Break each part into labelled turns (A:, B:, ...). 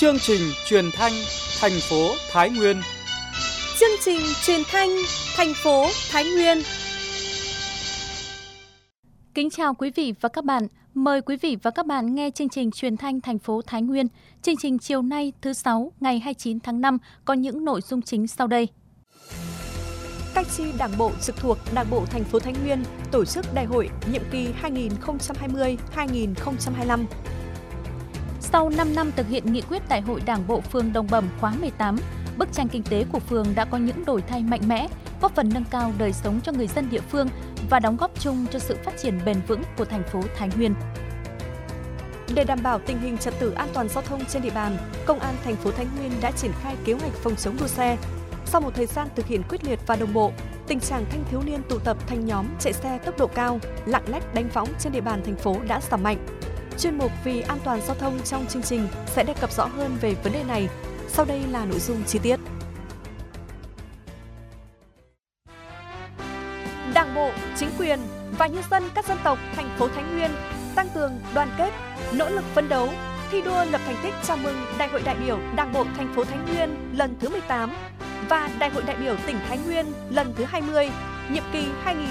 A: Chương trình truyền thanh thành phố Thái Nguyên.
B: Chương trình truyền thanh thành phố Thái Nguyên.
C: Kính chào quý vị và các bạn. Mời quý vị và các bạn nghe chương trình truyền thanh thành phố Thái Nguyên. Chương trình chiều nay thứ Sáu ngày 29 tháng 5 có những nội dung chính sau đây.
B: Các chi đảng bộ trực thuộc Đảng bộ thành phố Thái Nguyên tổ chức đại hội nhiệm kỳ 2020-2025.
C: Sau 5 năm thực hiện nghị quyết Đại hội Đảng bộ phường Đồng Bẩm khóa 18, bức tranh kinh tế của phường đã có những đổi thay mạnh mẽ, góp phần nâng cao đời sống cho người dân địa phương và đóng góp chung cho sự phát triển bền vững của thành phố Thái Nguyên.
B: Để đảm bảo tình hình trật tự an toàn giao thông trên địa bàn, Công an thành phố Thái Nguyên đã triển khai kế hoạch phòng chống đua xe. Sau một thời gian thực hiện quyết liệt và đồng bộ, tình trạng thanh thiếu niên tụ tập thành nhóm chạy xe tốc độ cao, lạng lách đánh võng trên địa bàn thành phố đã giảm mạnh. Chuyên mục Vì an toàn giao thông trong chương trình sẽ đề cập rõ hơn về vấn đề này. Sau đây là nội dung chi tiết. Đảng bộ, chính quyền và nhân dân các dân tộc thành phố Thái Nguyên tăng cường đoàn kết, nỗ lực phấn đấu, thi đua lập thành tích chào mừng Đại hội đại biểu Đảng bộ thành phố Thái Nguyên lần thứ 18 và Đại hội đại biểu tỉnh Thái Nguyên lần thứ 20, nhiệm kỳ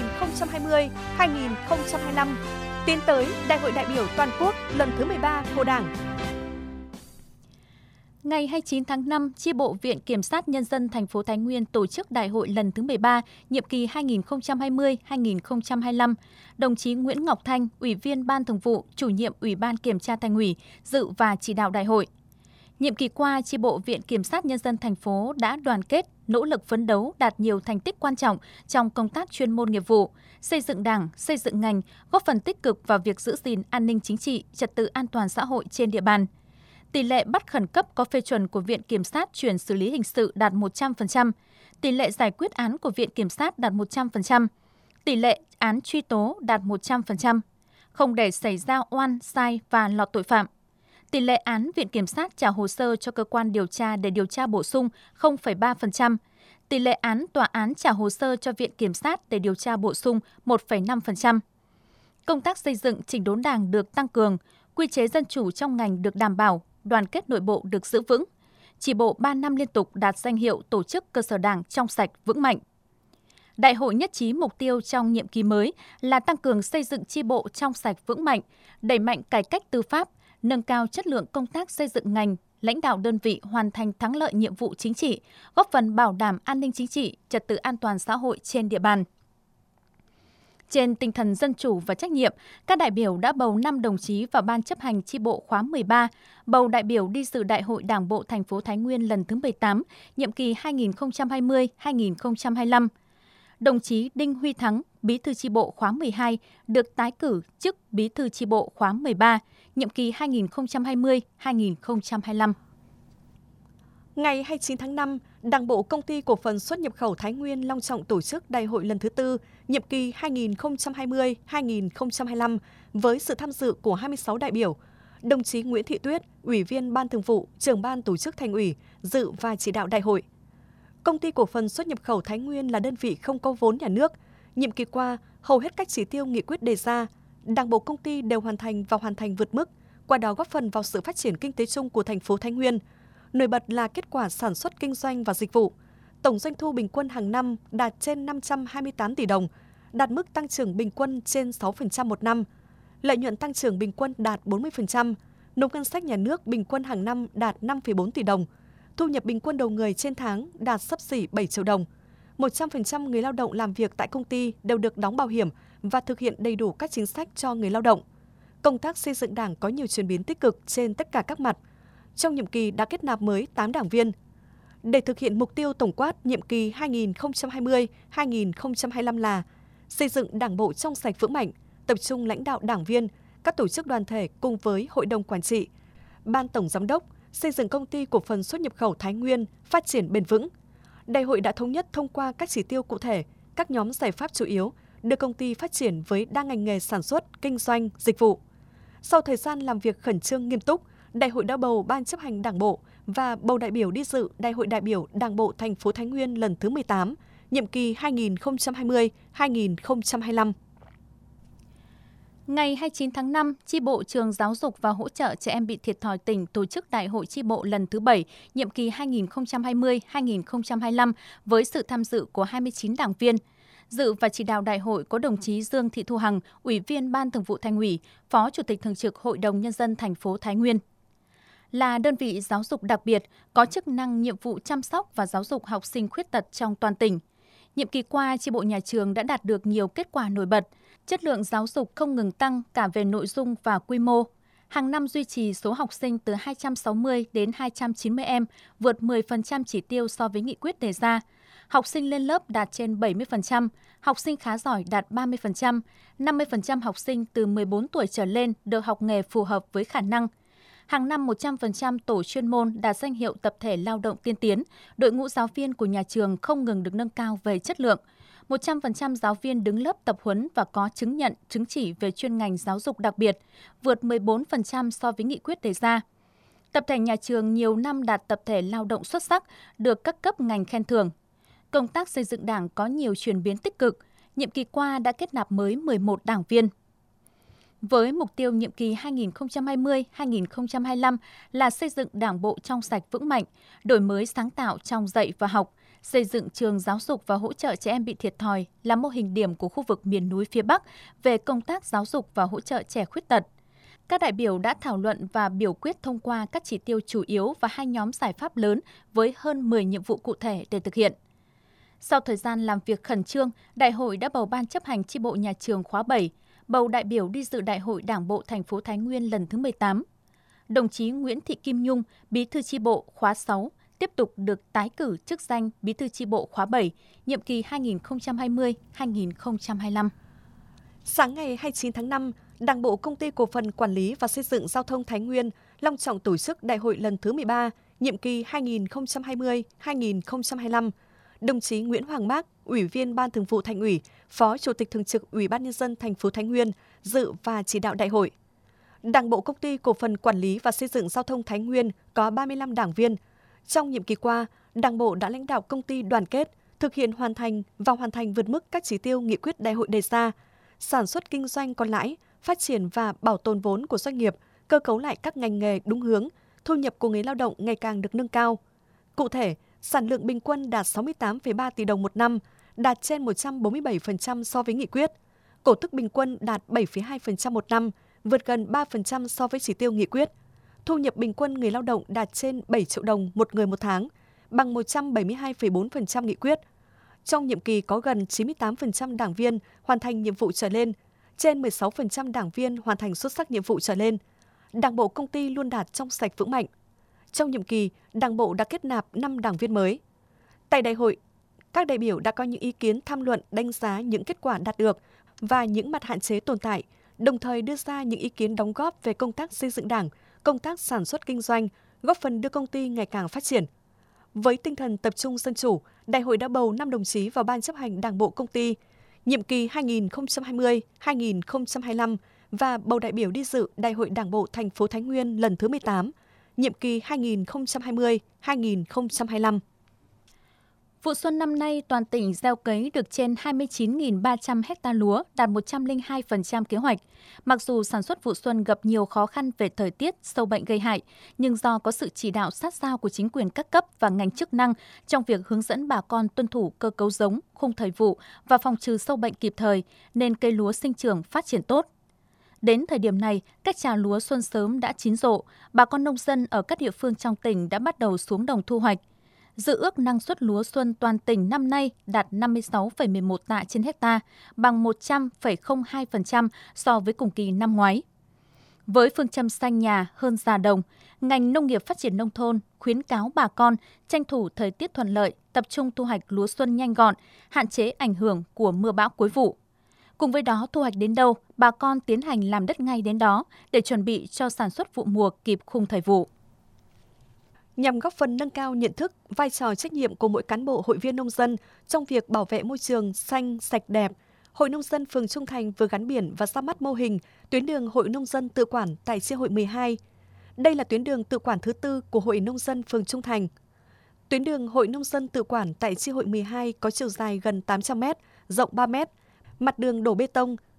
B: 2020-2025, tiến tới Đại hội đại biểu toàn quốc lần thứ 13 của Đảng.
C: Ngày 29 tháng 5, Chi bộ Viện Kiểm sát Nhân dân thành phố Thái Nguyên tổ chức Đại hội lần thứ 13, nhiệm kỳ 2020-2025. Đồng chí Nguyễn Ngọc Thanh, Ủy viên Ban Thường vụ, Chủ nhiệm Ủy ban Kiểm tra Thành ủy, dự và chỉ đạo đại hội. Nhiệm kỳ qua, Chi bộ Viện Kiểm sát Nhân dân thành phố đã đoàn kết, nỗ lực phấn đấu đạt nhiều thành tích quan trọng trong công tác chuyên môn nghiệp vụ, xây dựng Đảng, xây dựng ngành, góp phần tích cực vào việc giữ gìn an ninh chính trị, trật tự an toàn xã hội trên địa bàn. Tỷ lệ bắt khẩn cấp có phê chuẩn của Viện Kiểm sát chuyển xử lý hình sự đạt 100%, tỷ lệ giải quyết án của Viện Kiểm sát đạt 100%, tỷ lệ án truy tố đạt 100%, không để xảy ra oan, sai và lọt tội phạm. Tỷ lệ án Viện Kiểm sát trả hồ sơ cho cơ quan điều tra để điều tra bổ sung 0,3%, tỷ lệ án tòa án trả hồ sơ cho Viện Kiểm sát để điều tra bổ sung 1,5%. Công tác xây dựng chỉnh đốn Đảng được tăng cường, quy chế dân chủ trong ngành được đảm bảo, đoàn kết nội bộ được giữ vững. Chi bộ 3 năm liên tục đạt danh hiệu tổ chức cơ sở Đảng trong sạch vững mạnh. Đại hội nhất trí mục tiêu trong nhiệm kỳ mới là tăng cường xây dựng chi bộ trong sạch vững mạnh, đẩy mạnh cải cách tư pháp, nâng cao chất lượng công tác xây dựng ngành, lãnh đạo đơn vị hoàn thành thắng lợi nhiệm vụ chính trị, góp phần bảo đảm an ninh chính trị, trật tự an toàn xã hội trên địa bàn. Trên tinh thần dân chủ và trách nhiệm, các đại biểu đã bầu 5 đồng chí vào Ban chấp hành chi bộ khóa 13, bầu đại biểu đi dự Đại hội Đảng bộ thành phố Thái Nguyên lần thứ 18, nhiệm kỳ 2020-2025. Đồng chí Đinh Huy Thắng, Bí thư chi bộ khóa 12, được tái cử chức Bí thư chi bộ khóa 13, nhiệm kỳ 2020-2025.
B: Ngày 29 tháng 5, Đảng bộ Công ty Cổ phần Xuất nhập khẩu Thái Nguyên long trọng tổ chức Đại hội lần thứ 4, nhiệm kỳ 2020-2025 với sự tham dự của 26 đại biểu. Đồng chí Nguyễn Thị Tuyết, Ủy viên Ban Thường vụ, Trưởng ban Tổ chức Thành ủy, dự và chỉ đạo đại hội. Công ty Cổ phần Xuất nhập khẩu Thái Nguyên là đơn vị không có vốn nhà nước. Nhiệm kỳ qua, hầu hết các chỉ tiêu nghị quyết đề ra, Đảng bộ công ty đều hoàn thành và hoàn thành vượt mức, qua đó góp phần vào sự phát triển kinh tế chung của thành phố Thái Nguyên. Nổi bật là kết quả sản xuất kinh doanh và dịch vụ. Tổng doanh thu bình quân hàng năm đạt trên 528 tỷ đồng, đạt mức tăng trưởng bình quân trên 6% một năm. Lợi nhuận tăng trưởng bình quân đạt 40%, nộp ngân sách nhà nước bình quân hàng năm đạt 5,4 tỷ đồng. Thu nhập bình quân đầu người trên tháng đạt xấp xỉ 7 triệu đồng. 100% người lao động làm việc tại công ty đều được đóng bảo hiểm và thực hiện đầy đủ các chính sách cho người lao động. Công tác xây dựng Đảng có nhiều chuyển biến tích cực trên tất cả các mặt. Trong nhiệm kỳ đã kết nạp mới 8 đảng viên. Để thực hiện mục tiêu tổng quát nhiệm kỳ 2020-2025 là xây dựng Đảng bộ trong sạch vững mạnh, tập trung lãnh đạo đảng viên, các tổ chức đoàn thể cùng với Hội đồng Quản trị, Ban Tổng Giám đốc, xây dựng Công ty Cổ phần Xuất nhập khẩu Thái Nguyên phát triển bền vững. Đại hội đã thống nhất thông qua các chỉ tiêu cụ thể, các nhóm giải pháp chủ yếu đưa công ty phát triển với đa ngành nghề sản xuất, kinh doanh, dịch vụ. Sau thời gian làm việc khẩn trương nghiêm túc, Đại hội đã bầu Ban chấp hành Đảng bộ và bầu đại biểu đi dự Đại hội đại biểu Đảng bộ thành phố Thái Nguyên lần thứ 18, nhiệm kỳ 2020-2025.
C: Ngày 29 tháng 5, Chi bộ Trường Giáo dục và Hỗ trợ Trẻ em bị thiệt thòi tỉnh tổ chức Đại hội Chi bộ lần thứ 7, nhiệm kỳ 2020-2025 với sự tham dự của 29 đảng viên. Dự và chỉ đạo đại hội có đồng chí Dương Thị Thu Hằng, Ủy viên Ban Thường vụ Thành ủy, Phó Chủ tịch Thường trực Hội đồng Nhân dân thành phố Thái Nguyên. Là đơn vị giáo dục đặc biệt, có chức năng nhiệm vụ chăm sóc và giáo dục học sinh khuyết tật trong toàn tỉnh. Nhiệm kỳ qua, chi bộ nhà trường đã đạt được nhiều kết quả nổi bật. Chất lượng giáo dục không ngừng tăng cả về nội dung và quy mô. Hàng năm duy trì số học sinh từ 260 đến 290 em, vượt 10% chỉ tiêu so với nghị quyết đề ra. Học sinh lên lớp đạt trên 70%, học sinh khá giỏi đạt 30%, 50% học sinh từ 14 tuổi trở lên được học nghề phù hợp với khả năng. Hàng năm 100% tổ chuyên môn đạt danh hiệu tập thể lao động tiên tiến, đội ngũ giáo viên của nhà trường không ngừng được nâng cao về chất lượng. 100% giáo viên đứng lớp tập huấn và có chứng nhận, chứng chỉ về chuyên ngành giáo dục đặc biệt, vượt 14% so với nghị quyết đề ra. Tập thể nhà trường nhiều năm đạt tập thể lao động xuất sắc, được các cấp ngành khen thưởng. Công tác xây dựng Đảng có nhiều chuyển biến tích cực, nhiệm kỳ qua đã kết nạp mới 11 đảng viên. Với mục tiêu nhiệm kỳ 2020-2025 là xây dựng Đảng bộ trong sạch vững mạnh, đổi mới sáng tạo trong dạy và học, xây dựng trường giáo dục và hỗ trợ trẻ em bị thiệt thòi là mô hình điểm của khu vực miền núi phía Bắc về công tác giáo dục và hỗ trợ trẻ khuyết tật. Các đại biểu đã thảo luận và biểu quyết thông qua các chỉ tiêu chủ yếu và 2 nhóm giải pháp lớn với hơn 10 nhiệm vụ cụ thể để thực hiện. Sau thời gian làm việc khẩn trương, Đại hội đã bầu Ban chấp hành chi bộ nhà trường khóa 7, bầu đại biểu đi dự Đại hội Đảng bộ thành phố Thái Nguyên lần thứ 18. Đồng chí Nguyễn Thị Kim Nhung, Bí thư chi bộ khóa 6, tiếp tục được tái cử chức danh Bí thư chi bộ khóa 7, nhiệm kỳ 2020-2025.
B: Sáng ngày 29 tháng 5, Đảng bộ Công ty Cổ phần Quản lý và Xây dựng Giao thông Thái Nguyên long trọng tổ chức Đại hội lần thứ 13, nhiệm kỳ 2020-2025. Đồng chí Nguyễn Hoàng Mác, Ủy viên Ban Thường vụ Thành ủy, Phó Chủ tịch Thường trực Ủy ban Nhân dân thành phố Thái Nguyên dự và chỉ đạo đại hội. Đảng bộ Công ty Cổ phần Quản lý và Xây dựng Giao thông Thái Nguyên có 35 đảng viên. Trong nhiệm kỳ qua, Đảng bộ đã lãnh đạo công ty đoàn kết, thực hiện hoàn thành vượt mức các chỉ tiêu nghị quyết đại hội đề ra, sản xuất kinh doanh có lãi, phát triển và bảo tồn vốn của doanh nghiệp, cơ cấu lại các ngành nghề đúng hướng, thu nhập của người lao động ngày càng được nâng cao. Cụ thể, sản lượng bình quân đạt 68,3 tỷ đồng một năm, đạt trên 147% so với nghị quyết. Cổ tức bình quân đạt 7,2% một năm, vượt gần 3% so với chỉ tiêu nghị quyết. Thu nhập bình quân người lao động đạt trên 7 triệu đồng một người một tháng, bằng 172,4% nghị quyết. Trong nhiệm kỳ có gần 98% đảng viên hoàn thành nhiệm vụ trở lên, trên 16% đảng viên hoàn thành xuất sắc nhiệm vụ trở lên. Đảng bộ công ty luôn đạt trong sạch vững mạnh. Trong nhiệm kỳ, Đảng bộ đã kết nạp 5 đảng viên mới. Tại đại hội, các đại biểu đã có những ý kiến tham luận đánh giá những kết quả đạt được và những mặt hạn chế tồn tại, đồng thời đưa ra những ý kiến đóng góp về công tác xây dựng Đảng, công tác sản xuất kinh doanh, góp phần đưa công ty ngày càng phát triển. Với tinh thần tập trung dân chủ, đại hội đã bầu 5 đồng chí vào Ban chấp hành Đảng bộ công ty, nhiệm kỳ 2020-2025 và bầu đại biểu đi dự Đại hội Đảng bộ thành phố Thái Nguyên lần thứ 18, nhiệm kỳ 2020-2025.
C: Vụ xuân năm nay, toàn tỉnh gieo cấy được trên 29.300 ha lúa, đạt 102% kế hoạch. Mặc dù sản xuất vụ xuân gặp nhiều khó khăn về thời tiết, sâu bệnh gây hại, nhưng do có sự chỉ đạo sát sao của chính quyền các cấp và ngành chức năng trong việc hướng dẫn bà con tuân thủ cơ cấu giống, khung thời vụ và phòng trừ sâu bệnh kịp thời, nên cây lúa sinh trưởng phát triển tốt. Đến thời điểm này, các trà lúa xuân sớm đã chín rộ, bà con nông dân ở các địa phương trong tỉnh đã bắt đầu xuống đồng thu hoạch. Dự ước năng suất lúa xuân toàn tỉnh năm nay đạt 56,11 tạ trên hectare, bằng 100,02% so với cùng kỳ năm ngoái. Với phương châm xanh nhà hơn già đồng, ngành nông nghiệp phát triển nông thôn khuyến cáo bà con tranh thủ thời tiết thuận lợi, tập trung thu hoạch lúa xuân nhanh gọn, hạn chế ảnh hưởng của mưa bão cuối vụ. Cùng với đó, thu hoạch đến đâu, bà con tiến hành làm đất ngay đến đó để chuẩn bị cho sản xuất vụ mùa kịp khung thời vụ.
B: Nhằm góp phần nâng cao nhận thức, vai trò trách nhiệm của mỗi cán bộ hội viên nông dân trong việc bảo vệ môi trường xanh, sạch đẹp, Hội Nông dân phường Trung Thành vừa gắn biển và ra mắt mô hình tuyến đường Hội Nông dân tự quản tại chi hội 12. Đây là tuyến đường tự quản thứ 4 của Hội Nông dân phường Trung Thành. Tuyến đường Hội Nông dân tự quản tại chi hội 12 có chiều dài gần 800 m, rộng 3 m, mặt đường đổ bê tông,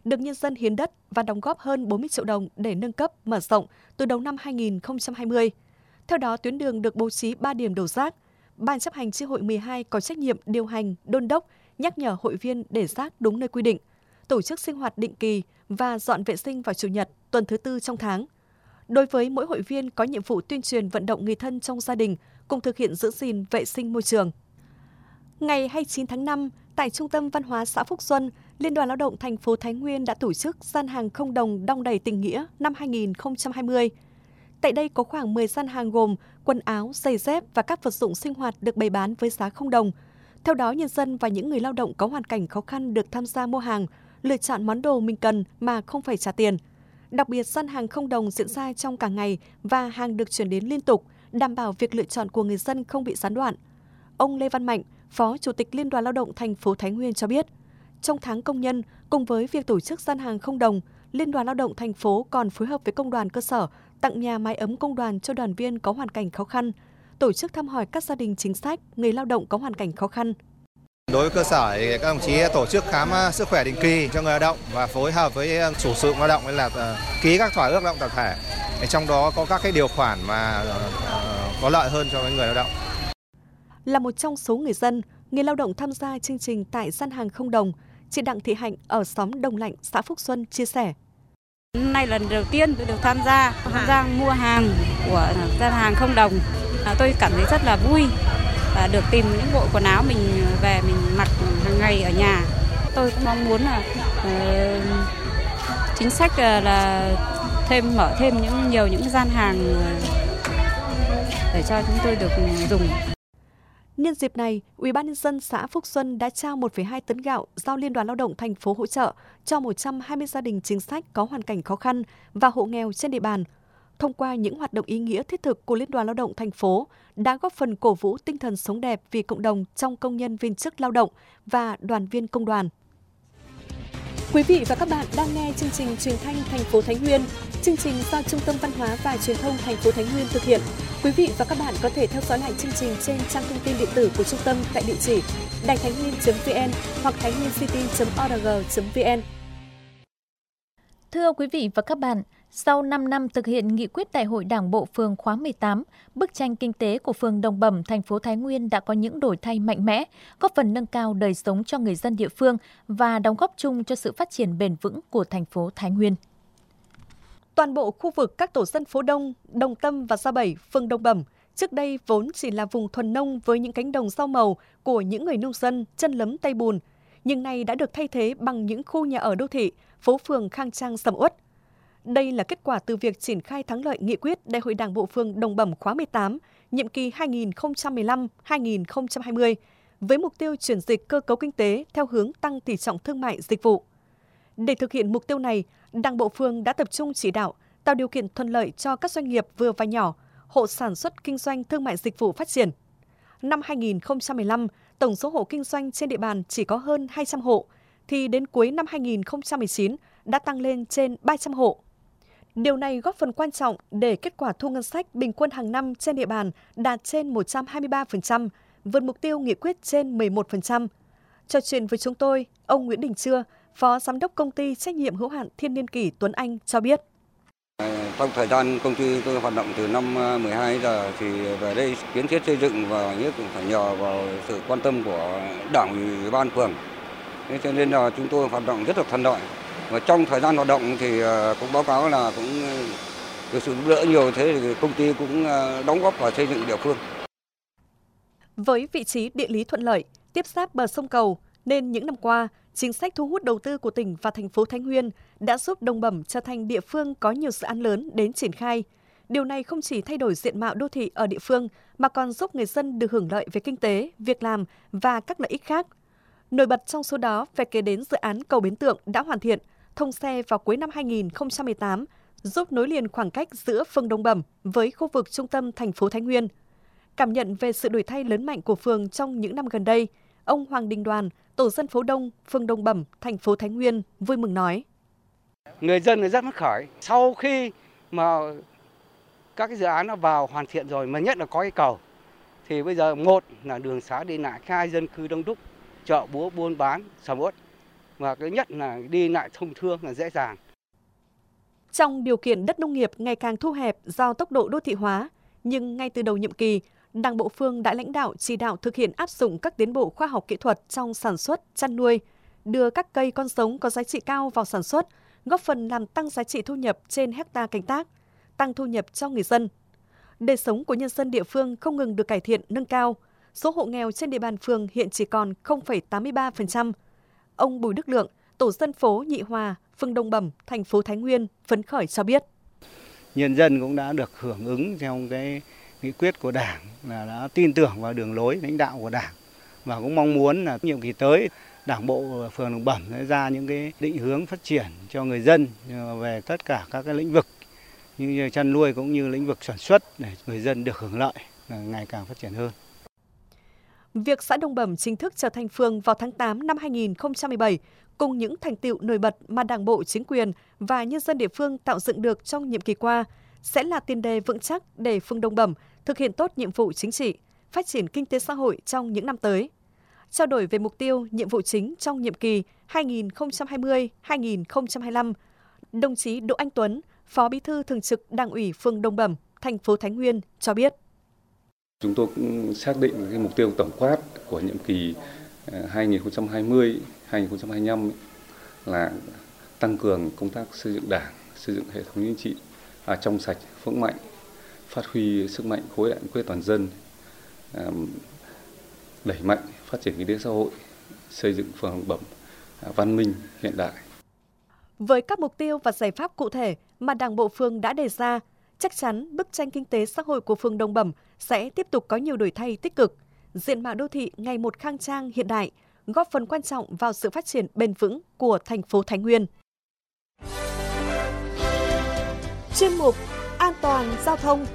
B: được nhân dân hiến đất và đóng góp hơn 40 triệu đồng để nâng cấp, mở rộng từ đầu năm 2020. Theo đó, tuyến đường được bố trí 3 điểm đổ rác. Ban chấp hành chi hội 12 có trách nhiệm điều hành, đôn đốc, nhắc nhở hội viên để rác đúng nơi quy định, tổ chức sinh hoạt định kỳ và dọn vệ sinh vào Chủ nhật, tuần thứ Tư trong tháng. Đối với mỗi hội viên có nhiệm vụ tuyên truyền vận động người thân trong gia đình cùng thực hiện giữ gìn vệ sinh môi trường. Ngày 29 tháng 5, tại Trung tâm Văn hóa xã Phúc Xuân, Liên đoàn Lao động thành phố Thái Nguyên đã tổ chức gian hàng không đồng đong đầy tình nghĩa năm 2020. Tại đây có khoảng 10 gian hàng gồm quần áo, giày dép và các vật dụng sinh hoạt được bày bán với giá không đồng. Theo đó, nhân dân và những người lao động có hoàn cảnh khó khăn được tham gia mua hàng, lựa chọn món đồ mình cần mà không phải trả tiền. Đặc biệt, gian hàng không đồng diễn ra trong cả ngày và hàng được chuyển đến liên tục, đảm bảo việc lựa chọn của người dân không bị gián đoạn. Ông Lê Văn Mạnh, Phó Chủ tịch Liên đoàn Lao động thành phố Thái Nguyên cho biết, trong tháng công nhân, cùng với việc tổ chức gian hàng không đồng, Liên đoàn Lao động thành phố còn phối hợp với công đoàn cơ sở tặng nhà mái ấm công đoàn cho đoàn viên có hoàn cảnh khó khăn, tổ chức thăm hỏi các gia đình chính sách, người lao động có hoàn cảnh khó khăn.
D: Đối với cơ sở thì các đồng chí tổ chức khám sức khỏe định kỳ cho người lao động và phối hợp với chủ sử dụng lao động nên là ký các thỏa ước lao động tập thể. Trong đó có các cái điều khoản mà có lợi hơn cho người lao động.
B: Là một trong số người dân, người lao động tham gia chương trình tại gian hàng không đồng, chị Đặng Thị Hạnh ở xóm Đồng Lạnh, xã Phúc Xuân chia sẻ.
E: Hôm nay lần đầu tiên tôi được tham gia mua hàng của gian hàng không đồng. Tôi cảm thấy rất là vui và được tìm những bộ quần áo mình về mình mặc hàng ngày ở nhà. Tôi cũng mong muốn là chính sách là mở thêm những gian hàng để cho chúng tôi được dùng.
B: Nhân dịp này, UBND xã Phúc Xuân đã trao 1,2 tấn gạo do Liên đoàn Lao động thành phố hỗ trợ cho 120 gia đình chính sách có hoàn cảnh khó khăn và hộ nghèo trên địa bàn. Thông qua những hoạt động ý nghĩa thiết thực của Liên đoàn Lao động thành phố đã góp phần cổ vũ tinh thần sống đẹp vì cộng đồng trong công nhân viên chức lao động và đoàn viên công đoàn. Quý vị và các bạn đang nghe chương trình Truyền thanh thành phố Thái Nguyên. Chương trình do Trung tâm Văn hóa và Truyền thông thành phố Thái Nguyên thực hiện. Quý vị và các bạn có thể theo dõi lại chương trình trên trang thông tin điện tử của trung tâm tại địa chỉ đàitháinhnguyên.vn hoặc thainhuyêncity.org.vn.
C: Thưa quý vị và các bạn, sau 5 năm thực hiện nghị quyết Đại hội Đảng bộ phường khóa 18, bức tranh kinh tế của phường Đồng Bẩm, thành phố Thái Nguyên đã có những đổi thay mạnh mẽ, góp phần nâng cao đời sống cho người dân địa phương và đóng góp chung cho sự phát triển bền vững của thành phố Thái Nguyên.
B: Toàn bộ khu vực các tổ dân phố Đông, Đồng Tâm và Gia Bảy, phường Đồng Bẩm trước đây vốn chỉ là vùng thuần nông với những cánh đồng rau màu của những người nông dân chân lấm tay bùn, nhưng nay đã được thay thế bằng những khu nhà ở đô thị, phố phường khang trang sầm uất. Đây là kết quả từ việc triển khai thắng lợi nghị quyết Đại hội Đảng bộ phường Đồng Bẩm khóa 18, nhiệm kỳ 2015-2020, với mục tiêu chuyển dịch cơ cấu kinh tế theo hướng tăng tỷ trọng thương mại dịch vụ. Để thực hiện mục tiêu này, Đảng bộ phường đã tập trung chỉ đạo, tạo điều kiện thuận lợi cho các doanh nghiệp vừa và nhỏ, hộ sản xuất kinh doanh thương mại dịch vụ phát triển. Năm 2015, tổng số hộ kinh doanh trên địa bàn chỉ có hơn 200 hộ, thì đến cuối năm 2019 đã tăng lên trên 300 hộ. Điều này góp phần quan trọng để kết quả thu ngân sách bình quân hàng năm trên địa bàn đạt trên 123%, vượt mục tiêu nghị quyết trên 11%. Trò chuyện với chúng tôi, ông Nguyễn Đình Trưa, Phó Giám đốc Công ty Trách nhiệm hữu hạn Thiên Niên Kỷ Tuấn Anh cho biết.
F: Trong thời gian công ty tôi hoạt động từ năm 12 giờ thì về đây kiến thiết xây dựng và nhất cũng phải nhờ vào sự quan tâm của Đảng ủy ban phường. Thế cho nên là chúng tôi hoạt động rất là thuận lợi. Và trong thời gian hoạt động thì cũng báo cáo là cũng được sự giúp đỡ nhiều, thế thì công ty cũng đóng góp vào xây dựng địa phương.
B: Với vị trí địa lý thuận lợi, tiếp giáp bờ sông Cầu, nên những năm qua, chính sách thu hút đầu tư của tỉnh và thành phố Thái Nguyên đã giúp Đồng Bẩm trở thành địa phương có nhiều dự án lớn đến triển khai. Điều này không chỉ thay đổi diện mạo đô thị ở địa phương, mà còn giúp người dân được hưởng lợi về kinh tế, việc làm và các lợi ích khác. Nổi bật trong số đó phải kể đến dự án cầu Bến Tượng đã hoàn thiện, thông xe vào cuối năm 2018, giúp nối liền khoảng cách giữa phường Đồng Bẩm với khu vực trung tâm thành phố Thái Nguyên. Cảm nhận về sự đổi thay lớn mạnh của phường trong những năm gần đây, ông Hoàng Đình Đoàn, tổ dân phố Đông, phường Đồng Bẩm, thành phố Thái Nguyên vui mừng nói:
G: Người dân rất phấn khởi sau khi mà các cái dự án nó vào hoàn thiện rồi, mà nhất là có cái cầu, thì bây giờ một là đường xá đi lại, hai dân cư đông đúc, chợ búa buôn bán sầm uất, và cái nhất là đi lại thông thương là dễ dàng.
B: Trong điều kiện đất nông nghiệp ngày càng thu hẹp do tốc độ đô thị hóa, nhưng ngay từ đầu nhiệm kỳ, Đảng bộ phường đã lãnh đạo chỉ đạo thực hiện áp dụng các tiến bộ khoa học kỹ thuật trong sản xuất, chăn nuôi, đưa các cây con giống có giá trị cao vào sản xuất, góp phần làm tăng giá trị thu nhập trên hectare canh tác, tăng thu nhập cho người dân. Đời sống của nhân dân địa phương không ngừng được cải thiện nâng cao. Số hộ nghèo trên địa bàn phường hiện chỉ còn 0,83%. Ông Bùi Đức Lượng, tổ dân phố Nhị Hòa, phường Đồng Bẩm, thành phố Thái Nguyên phấn khởi cho biết.
G: Nhân dân cũng đã được hưởng ứng trong cái nghị quyết của Đảng, là đã tin tưởng vào đường lối lãnh đạo của Đảng và cũng mong muốn là nhiệm kỳ tới Đảng bộ phường Đồng Bẩm sẽ ra những cái định hướng phát triển cho người dân về tất cả các cái lĩnh vực như chăn nuôi cũng như lĩnh vực sản xuất để người dân được hưởng lợi ngày càng phát triển hơn.
B: Việc xã Đồng Bẩm chính thức trở thành phường vào tháng 8 năm 2017 cùng những thành tựu nổi bật mà Đảng bộ, chính quyền và nhân dân địa phương tạo dựng được trong nhiệm kỳ qua sẽ là tiền đề vững chắc để phường Đồng Bẩm thực hiện tốt nhiệm vụ chính trị, phát triển kinh tế xã hội trong những năm tới. Trao đổi về mục tiêu, nhiệm vụ chính trong nhiệm kỳ 2020-2025, đồng chí Đỗ Anh Tuấn, Phó Bí thư Thường trực Đảng ủy phường Đồng Bẩm, thành phố Thái Nguyên cho biết.
H: Chúng tôi cũng xác định cái mục tiêu tổng quát của nhiệm kỳ 2020-2025 là tăng cường công tác xây dựng Đảng, xây dựng hệ thống chính trị trong sạch, vững mạnh, phát huy sức mạnh khối đại đoàn kết toàn dân, đẩy mạnh phát triển kinh tế xã hội, xây dựng phường Đồng Bẩm văn minh, hiện đại.
B: Với các mục tiêu và giải pháp cụ thể mà Đảng bộ phường đã đề ra, chắc chắn bức tranh kinh tế xã hội của phường Đồng Bẩm sẽ tiếp tục có nhiều đổi thay tích cực, diện mạo đô thị ngày một khang trang hiện đại, góp phần quan trọng vào sự phát triển bền vững của thành phố Thái Nguyên. Chuyên mục An toàn giao thông.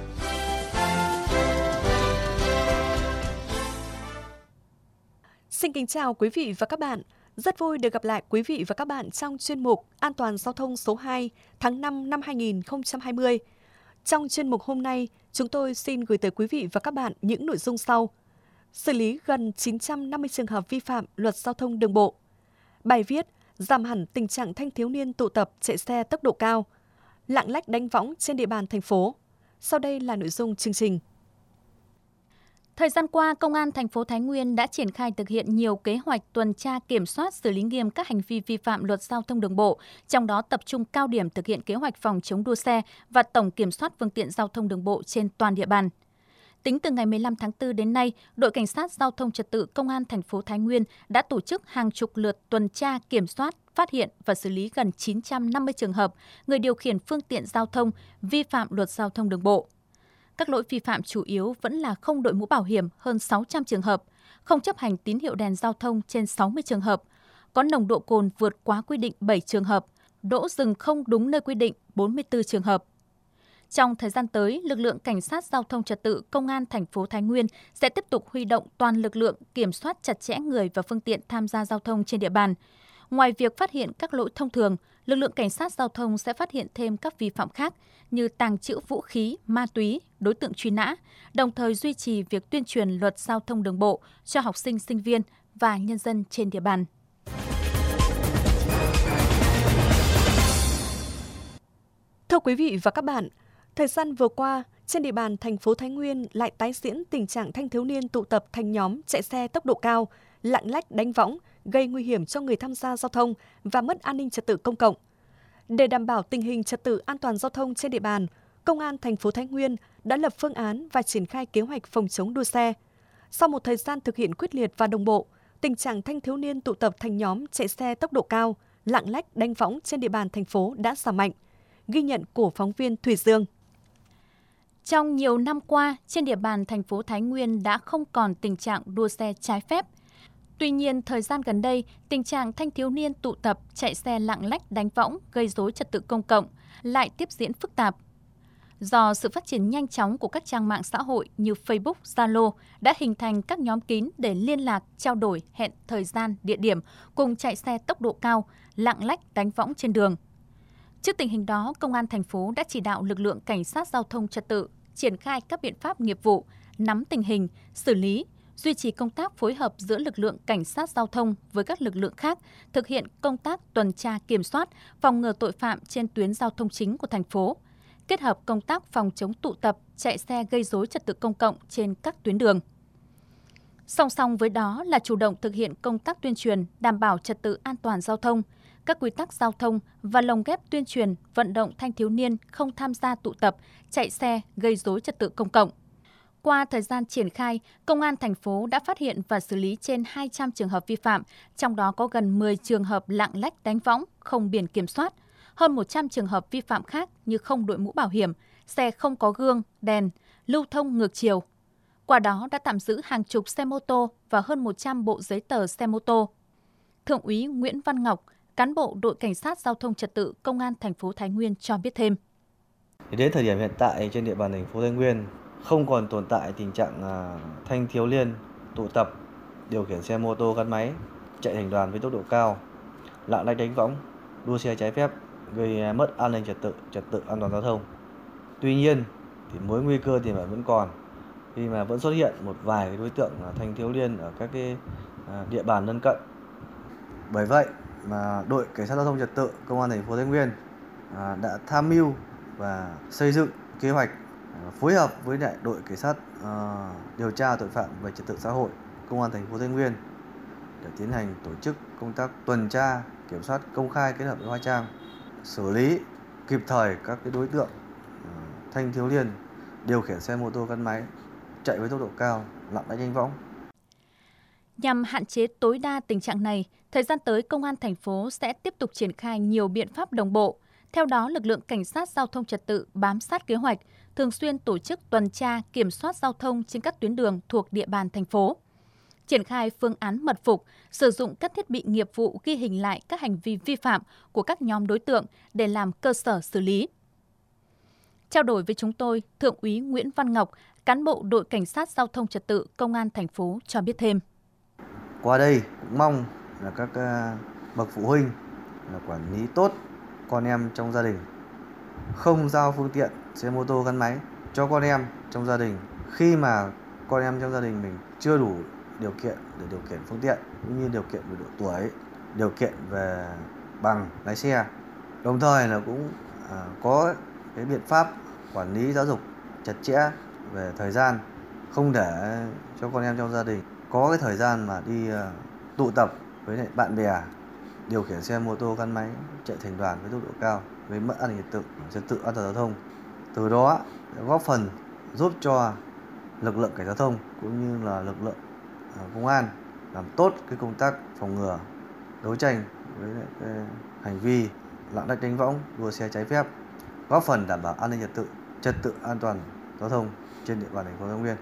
B: Xin kính chào quý vị và các bạn. Rất vui được gặp lại quý vị và các bạn trong chuyên mục An toàn giao thông số 2 tháng 5 năm 2020. Trong chuyên mục hôm nay, chúng tôi xin gửi tới quý vị và các bạn những nội dung sau. Xử lý gần 950 trường hợp vi phạm luật giao thông đường bộ. Bài viết giảm hẳn tình trạng thanh thiếu niên tụ tập chạy xe tốc độ cao, lạng lách đánh võng trên địa bàn thành phố. Sau đây là nội dung chương trình.
C: Thời gian qua, Công an thành phố Thái Nguyên đã triển khai thực hiện nhiều kế hoạch tuần tra kiểm soát xử lý nghiêm các hành vi vi phạm luật giao thông đường bộ, trong đó tập trung cao điểm thực hiện kế hoạch phòng chống đua xe và tổng kiểm soát phương tiện giao thông đường bộ trên toàn địa bàn. Tính từ ngày 15 tháng 4 đến nay, đội cảnh sát giao thông trật tự Công an thành phố Thái Nguyên đã tổ chức hàng chục lượt tuần tra kiểm soát, phát hiện và xử lý gần 950 trường hợp người điều khiển phương tiện giao thông vi phạm luật giao thông đường bộ. Các lỗi vi phạm chủ yếu vẫn là không đội mũ bảo hiểm hơn 600 trường hợp, không chấp hành tín hiệu đèn giao thông trên 60 trường hợp, có nồng độ cồn vượt quá quy định 7 trường hợp, đỗ dừng không đúng nơi quy định 44 trường hợp. Trong thời gian tới, lực lượng cảnh sát giao thông trật tự Công an thành phố Thái Nguyên sẽ tiếp tục huy động toàn lực lượng kiểm soát chặt chẽ người và phương tiện tham gia giao thông trên địa bàn. Ngoài việc phát hiện các lỗi thông thường, lực lượng cảnh sát giao thông sẽ phát hiện thêm các vi phạm khác như tàng trữ vũ khí, ma túy, đối tượng truy nã, đồng thời duy trì việc tuyên truyền luật giao thông đường bộ cho học sinh, sinh viên và nhân dân trên địa bàn.
B: Thưa quý vị và các bạn, thời gian vừa qua, trên địa bàn thành phố Thái Nguyên lại tái diễn tình trạng thanh thiếu niên tụ tập thành nhóm chạy xe tốc độ cao, lạng lách đánh võng, gây nguy hiểm cho người tham gia giao thông và mất an ninh trật tự công cộng. Để đảm bảo tình hình trật tự an toàn giao thông trên địa bàn, Công an thành phố Thái Nguyên đã lập phương án và triển khai kế hoạch phòng chống đua xe. Sau một thời gian thực hiện quyết liệt và đồng bộ, tình trạng thanh thiếu niên tụ tập thành nhóm chạy xe tốc độ cao, lạng lách đánh võng trên địa bàn thành phố đã giảm mạnh. Ghi nhận của phóng viên Thủy Dương.
C: Trong nhiều năm qua, trên địa bàn thành phố Thái Nguyên đã không còn tình trạng đua xe trái phép. Tuy nhiên, thời gian gần đây, tình trạng thanh thiếu niên tụ tập chạy xe lạng lách đánh võng gây rối trật tự công cộng lại tiếp diễn phức tạp. Do sự phát triển nhanh chóng của các trang mạng xã hội như Facebook, Zalo đã hình thành các nhóm kín để liên lạc, trao đổi, hẹn thời gian, địa điểm cùng chạy xe tốc độ cao, lạng lách đánh võng trên đường. Trước tình hình đó, Công an thành phố đã chỉ đạo lực lượng cảnh sát giao thông trật tự triển khai các biện pháp nghiệp vụ, nắm tình hình, xử lý, duy trì công tác phối hợp giữa lực lượng cảnh sát giao thông với các lực lượng khác, thực hiện công tác tuần tra kiểm soát, phòng ngừa tội phạm trên tuyến giao thông chính của thành phố, kết hợp công tác phòng chống tụ tập, chạy xe gây rối trật tự công cộng trên các tuyến đường. Song song với đó là chủ động thực hiện công tác tuyên truyền đảm bảo trật tự an toàn giao thông, các quy tắc giao thông và lồng ghép tuyên truyền vận động thanh thiếu niên không tham gia tụ tập, chạy xe gây rối trật tự công cộng. Qua thời gian triển khai, Công an thành phố đã phát hiện và xử lý trên 200 trường hợp vi phạm, trong đó có gần 10 trường hợp lạng lách đánh võng, không biển kiểm soát, hơn 100 trường hợp vi phạm khác như không đội mũ bảo hiểm, xe không có gương, đèn, lưu thông ngược chiều. Qua đó đã tạm giữ hàng chục xe mô tô và hơn 100 bộ giấy tờ xe mô tô. Thượng úy Nguyễn Văn Ngọc, cán bộ đội cảnh sát giao thông trật tự Công an thành phố Thái Nguyên cho biết thêm.
I: Đến thời điểm hiện tại trên địa bàn thành phố Thái Nguyên không còn tồn tại tình trạng thanh thiếu niên tụ tập điều khiển xe mô tô gắn máy chạy thành đoàn với tốc độ cao, lạng lách đánh võng, đua xe trái phép gây mất an ninh trật tự an toàn giao thông. Tuy nhiên thì mối nguy cơ tiềm ẩn vẫn còn khi mà vẫn xuất hiện một vài đối tượng thanh thiếu niên ở các địa bàn lân cận. Bởi vậy mà đội cảnh sát giao thông trật tự Công an thành phố Thái Nguyên đã tham mưu và xây dựng kế hoạch phối hợp với lại đội cảnh sát điều tra tội phạm về trật tự xã hội Công an thành phố Thái Nguyên để tiến hành tổ chức công tác tuần tra, kiểm soát công khai kết hợp với hóa trang, xử lý kịp thời các đối tượng thanh thiếu niên điều khiển xe mô tô gắn máy chạy với tốc độ cao, lạng lách đánh võng.
C: Nhằm hạn chế tối đa tình trạng này, thời gian tới Công an thành phố sẽ tiếp tục triển khai nhiều biện pháp đồng bộ. Theo đó, lực lượng cảnh sát giao thông trật tự bám sát kế hoạch, thường xuyên tổ chức tuần tra, kiểm soát giao thông trên các tuyến đường thuộc địa bàn thành phố. Triển khai phương án mật phục, sử dụng các thiết bị nghiệp vụ ghi hình lại các hành vi vi phạm của các nhóm đối tượng để làm cơ sở xử lý. Trao đổi với chúng tôi, Thượng úy Nguyễn Văn Ngọc, cán bộ đội cảnh sát giao thông trật tự Công an thành phố cho biết thêm.
I: Qua đây cũng mong là các bậc phụ huynh là quản lý tốt con em trong gia đình, không giao phương tiện xe mô tô gắn máy cho con em trong gia đình khi mà con em trong gia đình mình chưa đủ điều kiện để điều khiển phương tiện, cũng như điều kiện về độ tuổi, điều kiện về bằng lái xe. Đồng thời là cũng có cái biện pháp quản lý giáo dục chặt chẽ về thời gian, không để cho con em trong gia đình có cái thời gian mà đi tụ tập với lại bạn bè điều khiển xe mô tô gắn máy chạy thành đoàn với tốc độ cao, gây mất an ninh trật tự an toàn giao thông. Từ đó góp phần giúp cho lực lượng cảnh sát giao thông cũng như là lực lượng công an làm tốt cái công tác phòng ngừa, đấu tranh với lại cái hành vi lạng lách đánh võng, đua xe trái phép, góp phần đảm bảo an ninh trật tự an toàn giao thông trên địa bàn thành phố Thái Nguyên.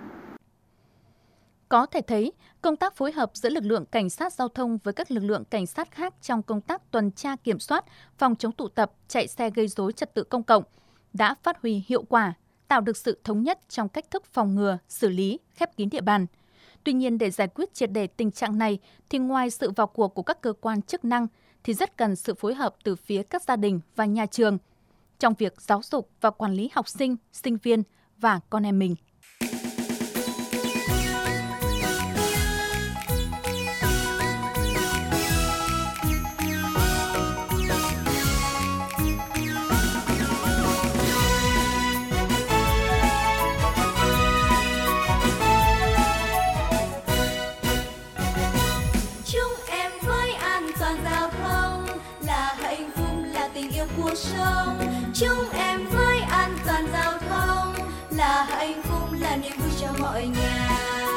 C: Có thể thấy, công tác phối hợp giữa lực lượng cảnh sát giao thông với các lực lượng cảnh sát khác trong công tác tuần tra kiểm soát, phòng chống tụ tập, chạy xe gây rối trật tự công cộng đã phát huy hiệu quả, tạo được sự thống nhất trong cách thức phòng ngừa, xử lý, khép kín địa bàn. Tuy nhiên, để giải quyết triệt để tình trạng này thì ngoài sự vào cuộc của các cơ quan chức năng thì rất cần sự phối hợp từ phía các gia đình và nhà trường trong việc giáo dục và quản lý học sinh, sinh viên và con em mình.
J: Chúc em với an toàn giao thông là hạnh phúc, là niềm vui cho mọi nhà.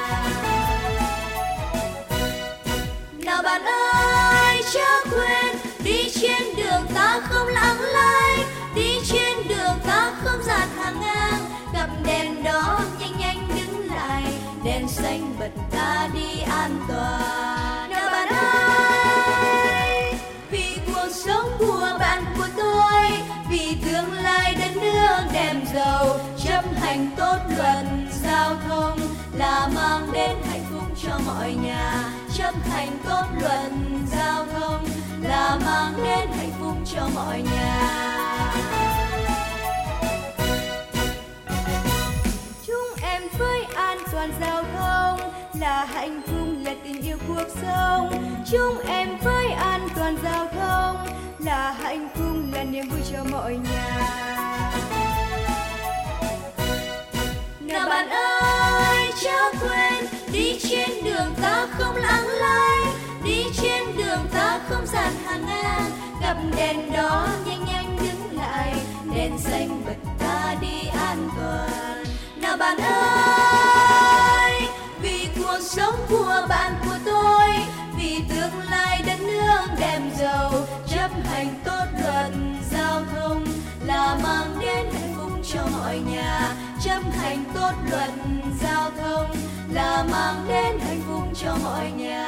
J: Nào bạn ơi, chớ quên đi trên đường ta không lạng lách, đi trên đường ta không dạt hàng ngang, gặp đèn đỏ nhanh nhanh đứng lại, đèn xanh bật ta đi an toàn. Nào bạn ơi, vì cuộc sống của bạn của tôi, vì tương lai đất nước đẹp giàu, chấp hành tốt luật giao thông là mang đến hạnh phúc cho mọi nhà. Chấp hành tốt luật giao thông là mang đến hạnh phúc cho mọi nhà. Chúng em với an toàn giao thông là hạnh phúc là tình yêu cuộc sống. Chúc em với an toàn giao thông, là hạnh phúc là niềm vui cho mọi nhà. Nào bạn ơi chớ quên, đi trên đường ta không lãng lay, đi trên đường ta không dàn hàng ngang, gặp đèn đỏ nhanh nhanh đứng lại, đèn xanh bật ta đi an toàn. Nào bạn ơi, vì cuộc sống của bạn của tôi, vì tương lai đất nước đẹp giàu, chấp hành tốt luật giao thông là mang đến hạnh phúc cho mọi nhà. Chấp hành tốt luật giao thông là mang đến hạnh phúc cho mọi nhà.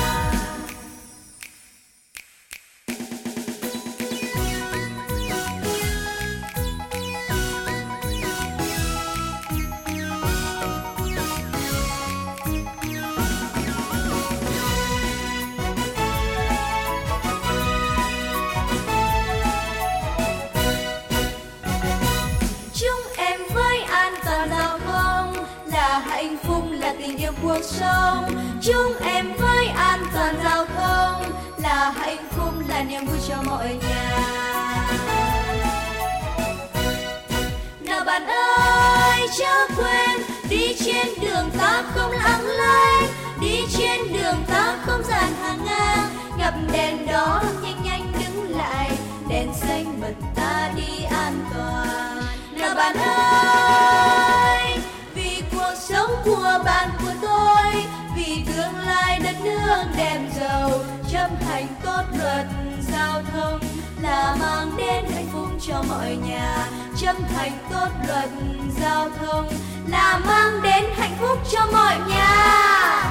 J: Tình yêu cuộc sống, chúc em với an toàn giao thông là hạnh phúc là niềm vui cho mọi nhà. Nào bạn ơi chớ quên, đi trên đường ta không lãng lay, đi trên đường ta không dàn hàng ngang, gặp đèn đỏ nhanh nhanh đứng lại, đèn xanh bật ta đi an toàn. Nào bạn ơi, vì cuộc sống của bạn của tôi, vì tương lai đất nước đẹp giàu, chấp hành tốt luật giao thông là mang đến hạnh phúc cho mọi nhà. Chấp hành tốt luật giao thông là mang đến hạnh phúc cho mọi nhà.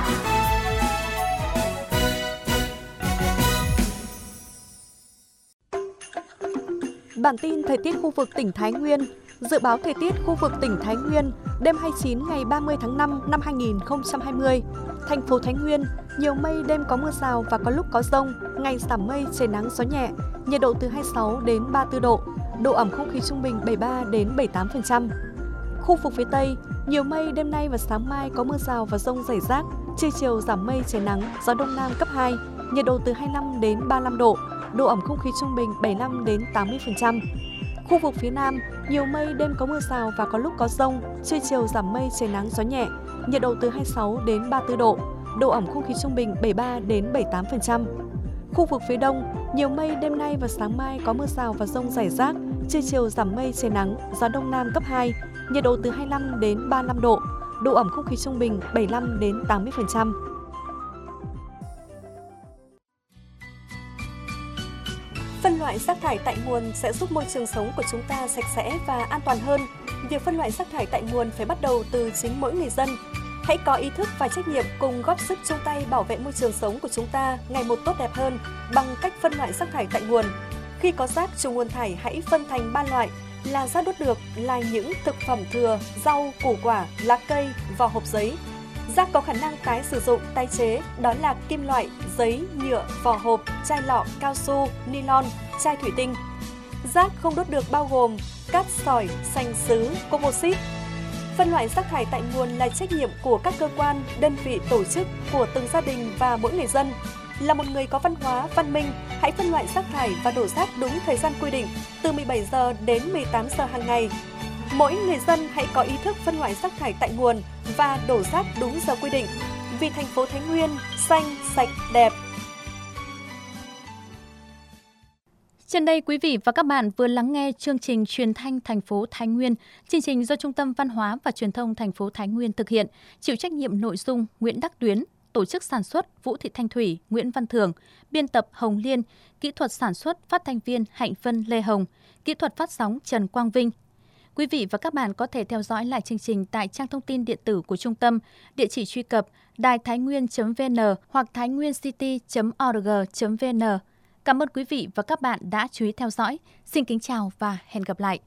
B: Bản tin thời tiết khu vực tỉnh Thái Nguyên. Dự báo thời tiết khu vực tỉnh Thái Nguyên, đêm 29 ngày 30 tháng 5 năm 2020. Thành phố Thái Nguyên, nhiều mây, đêm có mưa rào và có lúc có dông, ngày giảm mây, trời nắng gió nhẹ, nhiệt độ từ 26 đến 34 độ, độ ẩm không khí trung bình 73 đến 78%. Khu vực phía Tây, nhiều mây, đêm nay và sáng mai có mưa rào và dông rải rác, trưa chiều giảm mây, trời nắng, gió đông nam cấp 2, nhiệt độ từ 25 đến 35 độ, độ ẩm không khí trung bình 75 đến 80%. Khu vực phía Nam, nhiều mây, đêm có mưa rào và có lúc có dông, trưa chiều giảm mây, trời nắng gió nhẹ, nhiệt độ từ 26 đến 34 độ, độ ẩm không khí trung bình 73 đến 78%. Khu vực phía Đông, nhiều mây, đêm nay và sáng mai có mưa rào và dông rải rác, trưa chiều giảm mây, trời nắng, gió đông nam cấp 2, nhiệt độ từ 25 đến 35 độ, độ ẩm không khí trung bình 75 đến 80%. Phân loại rác thải tại nguồn sẽ giúp môi trường sống của chúng ta sạch sẽ và an toàn hơn. Việc phân loại rác thải tại nguồn phải bắt đầu từ chính mỗi người dân. Hãy có ý thức và trách nhiệm cùng góp sức chung tay bảo vệ môi trường sống của chúng ta ngày một tốt đẹp hơn bằng cách phân loại rác thải tại nguồn. Khi có rác chủ nguồn thải hãy phân thành 3 loại là rác đốt được, là những thực phẩm thừa, rau, củ quả, lá cây, vỏ hộp giấy. Rác có khả năng tái sử dụng, tái chế, đó là kim loại, giấy, nhựa, vỏ hộp, chai lọ, cao su, nylon, chai thủy tinh. Rác không đốt được bao gồm cát sỏi, sành sứ, composite. Phân loại rác thải tại nguồn là trách nhiệm của các cơ quan, đơn vị, tổ chức, của từng gia đình và mỗi người dân. Là một người có văn hóa, văn minh, hãy phân loại rác thải và đổ rác đúng thời gian quy định, từ 17 giờ đến 18 giờ hàng ngày. Mỗi người dân hãy có ý thức phân loại rác thải tại nguồn và đổ rác đúng giờ quy định. Vì thành phố Thái Nguyên xanh, sạch, đẹp.
C: Trên đây, quý vị và các bạn vừa lắng nghe chương trình truyền thanh thành phố Thái Nguyên, chương trình do Trung tâm Văn hóa và Truyền thông thành phố Thái Nguyên thực hiện, chịu trách nhiệm nội dung Nguyễn Đắc Tuyến, tổ chức sản xuất Vũ Thị Thanh Thủy, Nguyễn Văn Thường, biên tập Hồng Liên, kỹ thuật sản xuất phát thanh viên Hạnh Vân, Lê Hồng, kỹ thuật phát sóng Trần Quang Vinh. Quý vị và các bạn có thể theo dõi lại chương trình tại trang thông tin điện tử của trung tâm, địa chỉ truy cập đài-thái-nguyên.vn hoặc thainguiencity.org.vn. Cảm ơn quý vị và các bạn đã chú ý theo dõi. Xin kính chào và hẹn gặp lại.